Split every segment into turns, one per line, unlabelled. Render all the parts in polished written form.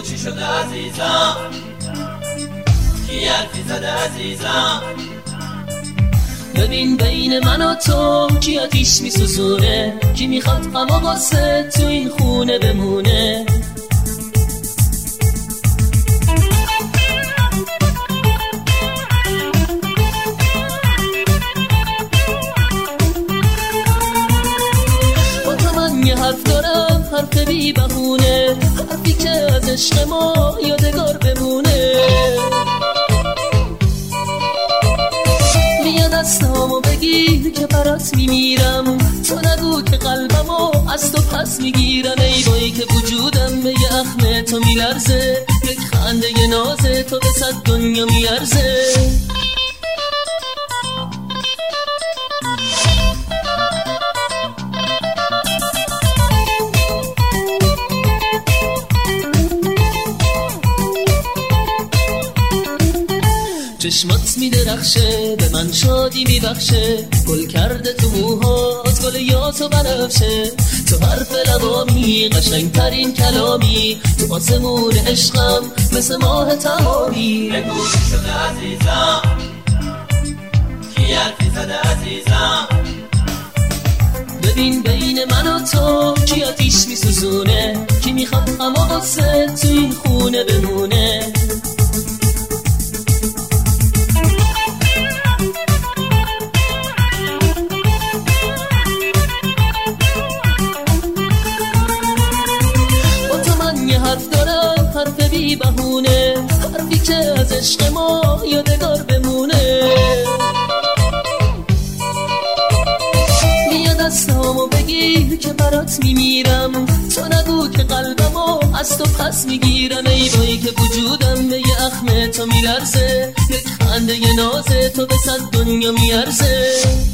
چی شده عزیزم، کی حرفی زده عزیزم.
ببین بین من و تو کی آتیش میسوزونه، کی میخواد غم و غصه تو این خونه بمونه. با تو من یه حرف دارم، حرف بی بهونه، حرفی که از عشق ما یادگار بمونه. دستامو بگیر که برات میمیرم، تو نگو که قلبمو از تو پس میگیرم. ای بایی که وجودم به یه اخم تو میلرزه، یک خنده یه نازه تو به 100 دنیا میارزه. چشمات میدرخشه به من شادی میبخشه، گل کرده تو موهات گل یاس و بنفشه. تو حرف لبامی قشنگ ترین کلامی، تو آسمون عشقم مثل ماه تمامی.
بگو چی شده عزیزم، کی حرفی زده عزیزم.
ببین بین من و تو کی آتیش میسوزونه، کی میخواد غم و غصه تو این خونه بمونه. حرف دارم حرف بی بهونه، حرفی که از عشق ما یادگار بمونه. بیا دستامو بگیر که برات میمیرم، تو نگو که قلبمو از تو پس میگیرم. ای بایی که وجودم به یه اخم تو میلرزه، یک خنده یه نازه تو به 100 دنیا میارزه.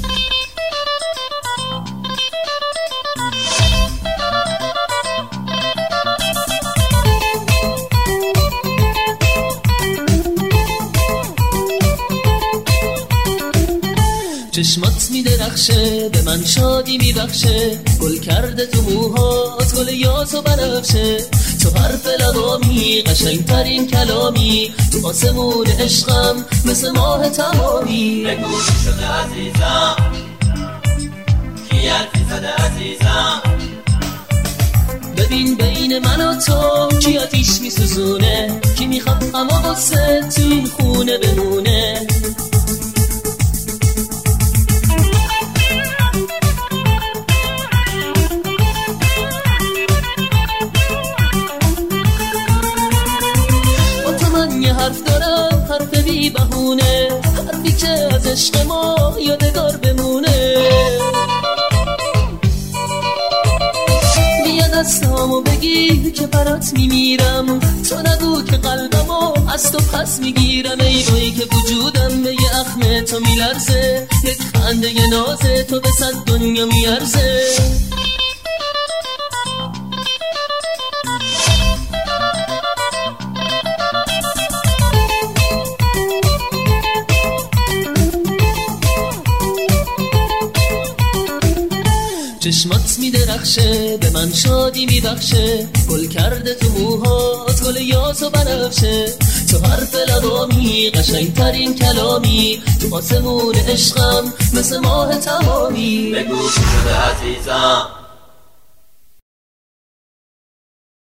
چشمات میدرخشه به من شادی میبخشه، گل کرده تو موهات گل یاس و بنفشه. تو حرف لبامی قشنگ ترین کلامی، تو آسمون عشقم مثل ماه تمامی.
بگو چی شده عزیزم، کی حرفی زده عزیزم.
ببین بین من و تو کی آتیش میسوزونه، کی میخواد غم و غصه تو این خونه بمونه. یه حرف دارم حرف بی بهونه، حرفی که از عشق ما یادگار بمونه. بیا دستامو بگیر که برات میمیرم، تو نگو که قلبمو از تو پس میگیرم. ای بایی که وجودم به یه اخم تو میلرزه، یک خنده یه نازه تو به 100 دنیا میارزه. چشمات میدرخشه به من شادی میبخشه، گل کرده تو موهات گل یاس و بنفشه. تو حرف لبامی قشنگ ترین کلامی، تو آسمون عشقم مثل ماه تمامی.
بگو چی شده عزیزم،